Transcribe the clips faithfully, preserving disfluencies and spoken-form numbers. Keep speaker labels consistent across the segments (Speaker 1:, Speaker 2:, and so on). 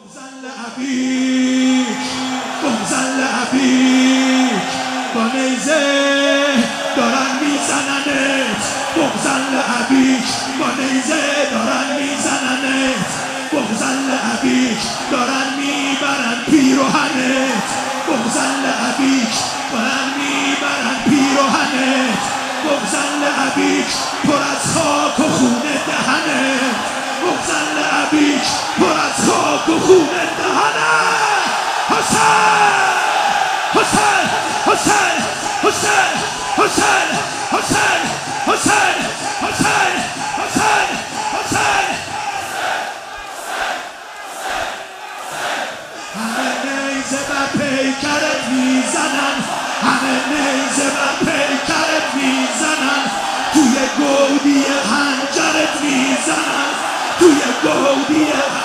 Speaker 1: بغضن لعبیک بغضن لعبیک با نیزه دارن میزننت بغضن لعبیک با نیزه دارن میزننت بغضن لعبیک دارن میبرن پیروهنت بغضن لعبیک دارن میبرن پیروهنت بغضن لعبیک پر از خاک و خون دهنت بغضن لعبیک پر از خاک و خون دهنت حسین حسین حسین حسین حسین حسین حسین حسین حسین حسین همه نیزه بر پیکرت میزنن همه نیزه بر پیکرت میزنن توی گودی خنجرت میزنن توی گودی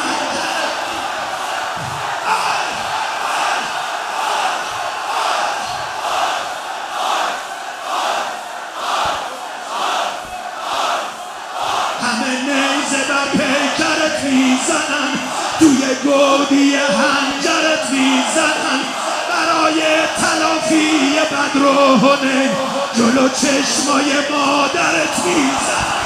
Speaker 1: میزنن توی گودی خنجرت میزنن برای تلافی بدر و حنین جلو چشمای مادرت میزنن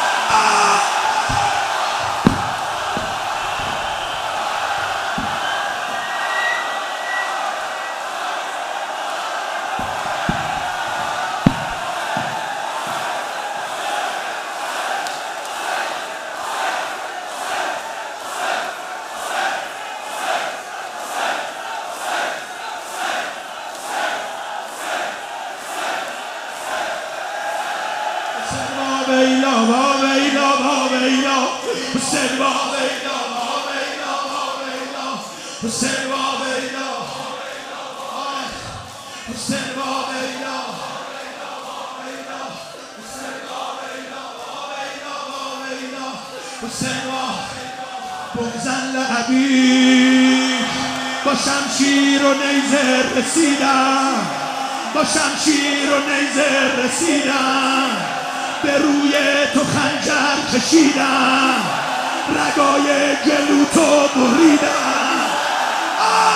Speaker 1: ویلا با ویلا با ویلا حسین با ویلا با ویلا با ویلا حسین با ویلا حسین با ویلا حسین با ویلا با ویلا با ویلا حسین با بغضن لعبیک با شمشیر و نیزه رسیدم با شمشیر و نیزه رسیدم به روی تو خنجر کشیدم رگای گلو تو بریدم